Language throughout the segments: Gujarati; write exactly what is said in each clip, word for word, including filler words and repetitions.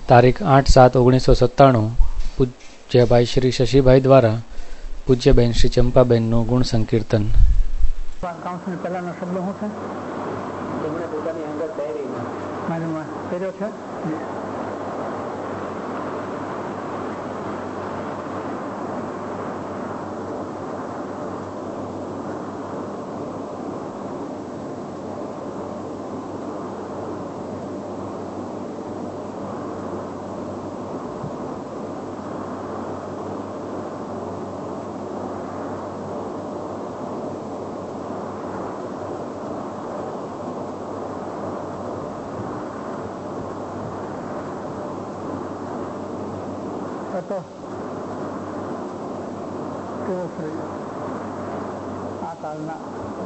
તારીખ આઠ સાત ઓગણીસો સત્તાણું પૂજ્ય ભાઈ શ્રી શશીભાઈ દ્વારા પૂજ્યબેન શ્રી ચંપાબેનનું ગુણ સંકીર્તન. પહેલાનો શબ્દ શું છે? તેમણે પોતાની અંદર પહેર્યો છે. તો કેવો શ્રી આ કાળના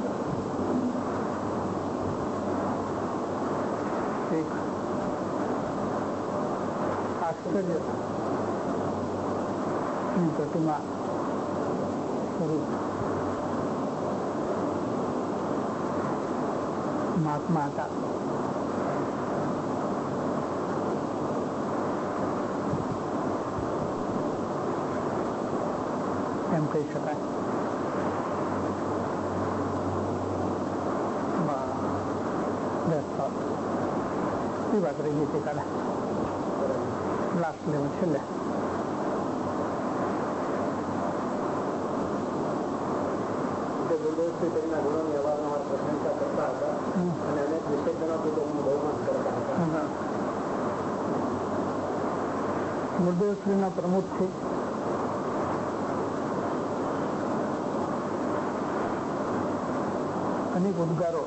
એક આશ્ચર્ય ની પ્રતિમા સ્વરૂપ મહાત્મા હતા. એમ કહી શકાય. એ વાત રહી ગઈ છે કાલે લાસ્ટ લેવલ છેલ્લે. ગુરુદેવશ્રીના ગુણોની અવારનવાર પ્રશંસા કરતા હતા અને અનેક વિશેષણો કુટુંબનું બહુમાન કરતા હતા. ગુરુદેવશ્રીના પ્રમુખથી અનેક ઉદ્ગારો.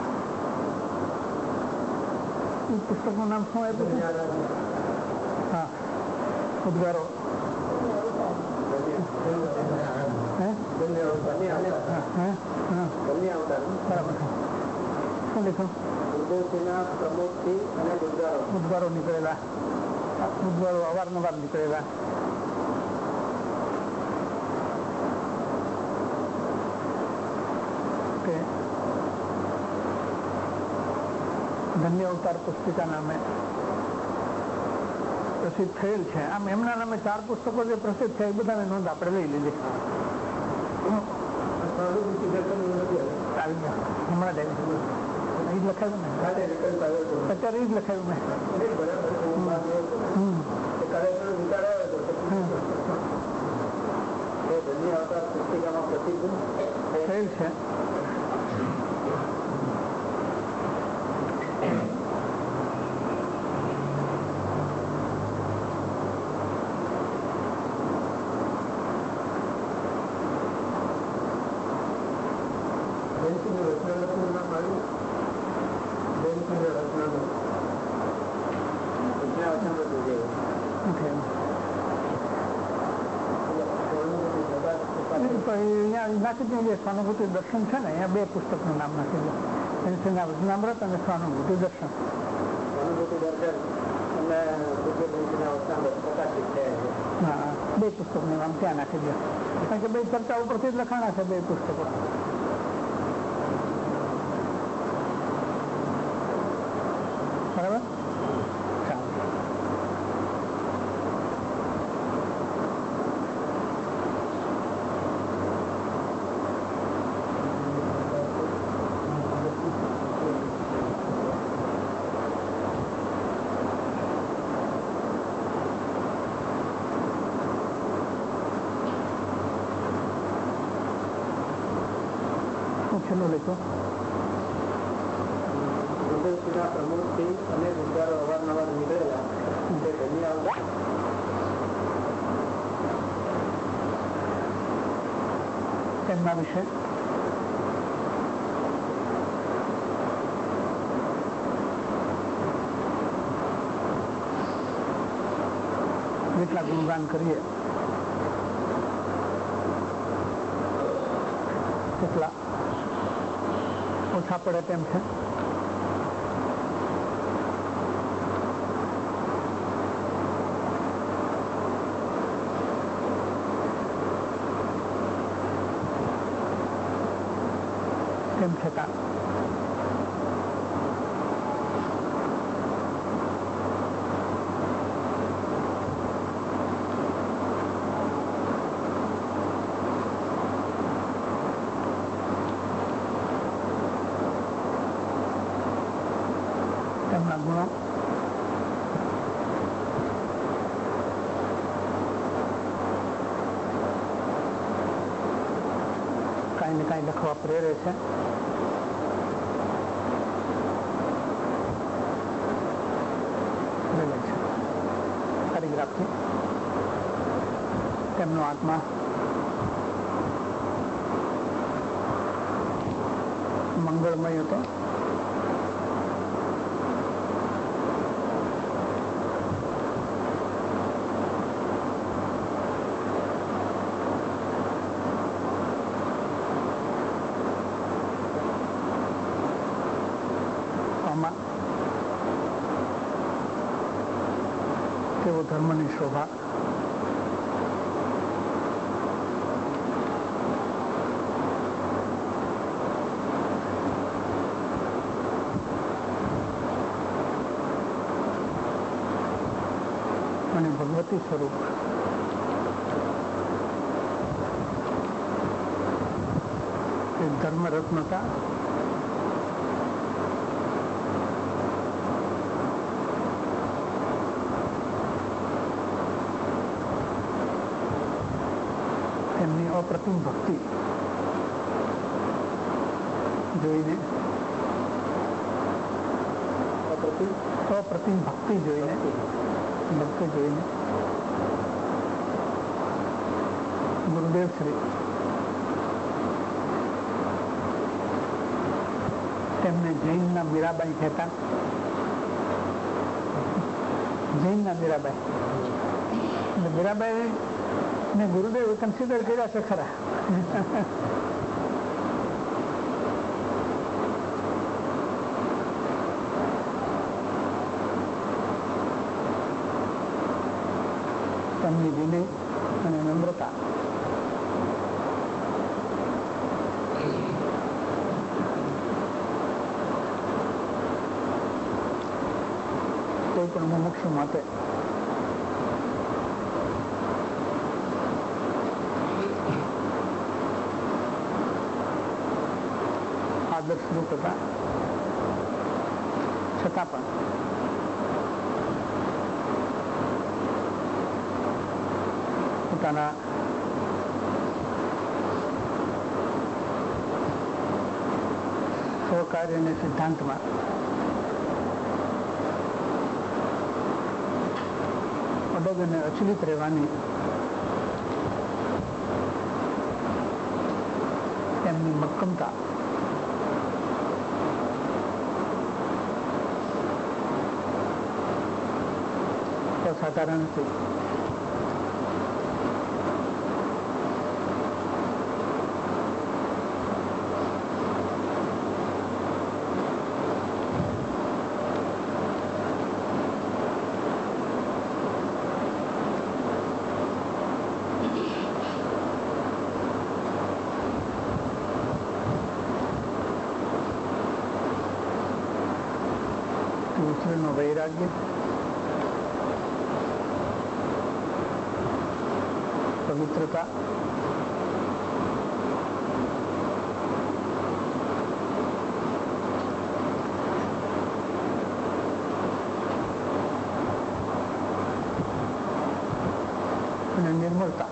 પુસ્તકનું નામ શું આપ્યું છે? હા, ઉદ્ગારો. બરાબર. શું લીધું? ઉદ્ગારો નીકળેલા, ઉદ્ગારો અવારનવાર નીકળેલા. ધન્ય અવતાર પુસ્તિકા નામે પ્રસિદ્ધ થયેલ છે. આમ એમના નામે ચાર પુસ્તકો જે પ્રસિદ્ધ છે એ બધાની નોંધ આપણે લઈ લીધી. હમણાં જ એ જ લખાયું ને, અત્યારે એ જ લખાયું મેં. ધન્ય અવતાર પુસ્તિકામાં પ્રસિદ્ધ થયેલ છે. સ્વાનુભૂતિ દર્શન છે ને, અહીંયા બે પુસ્તકનું નામ નાખી દો. પેન્સિલના વચનામૃત અને સ્વાનુભૂતિ દર્શન. સ્વાનુભૂતિ દર્શન હા, બે પુસ્તકનું નામ ત્યાં નાખી દો. કારણ કે બે ચર્ચા ઉપરથી જ લખાણા છે બે પુસ્તકો. બરાબર. પ્રમુખથી અનેક ઉદ્ગારો અવારનવાર નીકળેલા તે ધન્ય અવતાર તેમના વિશે જેટલા ગુણગાન કરીએ તેટલા ઓછા પડે તેમ છે. તેમ છતાં કાંઈ લખવા પ્રેરે છે. કારીગ્રાફથી તેમનો આત્મા મંગળમય હતો. આમાં તેઓ ધર્મની શોભા અને ભગવતી સ્વરૂપ એ ધર્મરત્ન હતા. તેમની અપ્રતિમ ભક્તિ જોઈને અપ્રતિમ ભક્તિ જોઈને ભક્તિ જોઈને ગુરુદેવ શ્રી તેમને જૈનના મીરાબાઈ કહેતા. જૈનના મીરાબાઈ એટલે મીરાબાઈ ને ગુરુદેવ કન્સિડર કર્યા છે ખરા. તેમની વિનય અને નમ્રતા કોઈ પણ મુમુક્ષુ માટે આદર્શરૂપ હતા. છતાં પણ પોતાના સ્વકાર્ય અને સિદ્ધાંતમાં અડગ અને અચલિત રહેવાની તેમની મક્કમતા અસાધારણ હતી. ઈશ્વરનો વૈરાગ્ય પવિત્રતા અને નિર્મળતા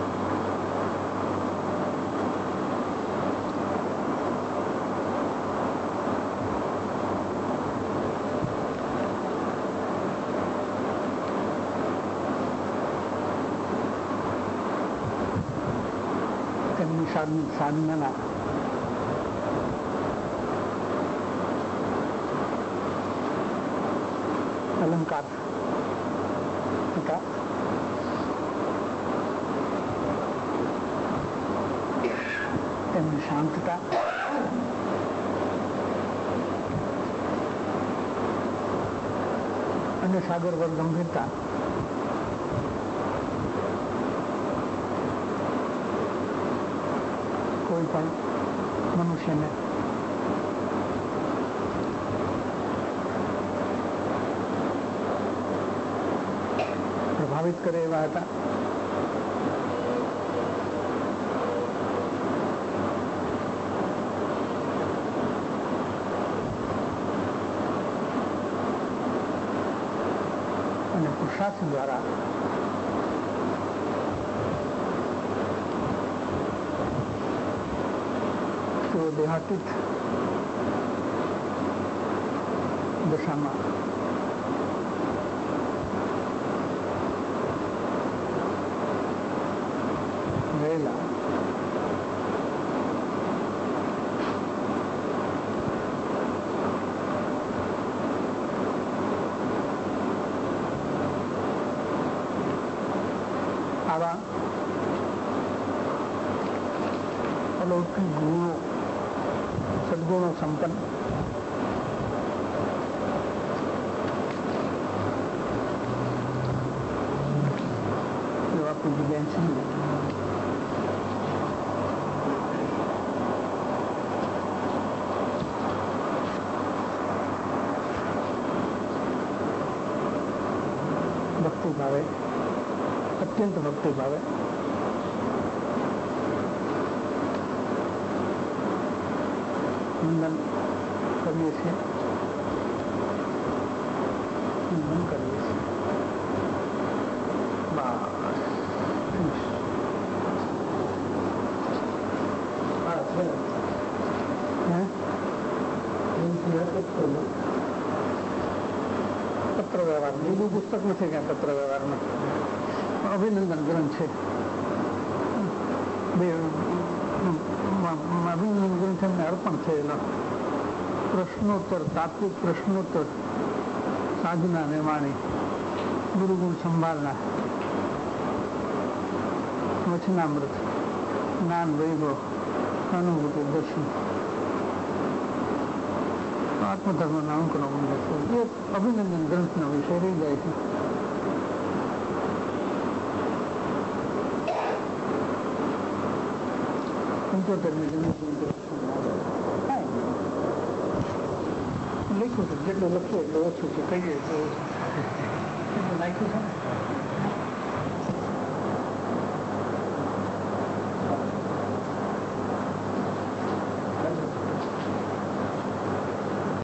સાધનાના અલંકાર હતા. તેમની શાંતતા અને સાગર પર ગંભીરતા કોઈ પણ મનુષ્યને પ્રભાવિત કરે એવા હતા. અને પુરુષાર્થ દ્વારા દેહાતીત દશામાં ગયેલા આવા અલૌકિક ગુણો સદગુણો સંપન્ન એવા પૂજ્ય બેન છે ભક્તિ ભાવે અત્યંત ભક્તિ ભાવે વંદન કરીએ છીએ વંદન કરીએ છીએ પત્ર વ્યવહાર બીજું પુસ્તક નથી ક્યાં પત્ર વ્યવહારમાં અભિનંદન ગ્રંથ છે બે અભિનંદન ગ્રંથ એમને અર્પણ થયેલો પ્રશ્નોત્તર તાત્વિક પ્રશ્નોત્તર સાધના ને વાણી ગુરુગુણ સંભાળના વચનામૃત જ્ઞાન વૈભવ અનુભૂતિ દર્શન આત્મધર્મના અંકનો મંડળ છે એ અભિનંદન ગ્રંથનો વિષય રહી જાય છે. પંચોતેરમી લખ્યું છે જેટલું લખીએ એટલું ઓછું છે કહીએ એટલું નાખ્યું છે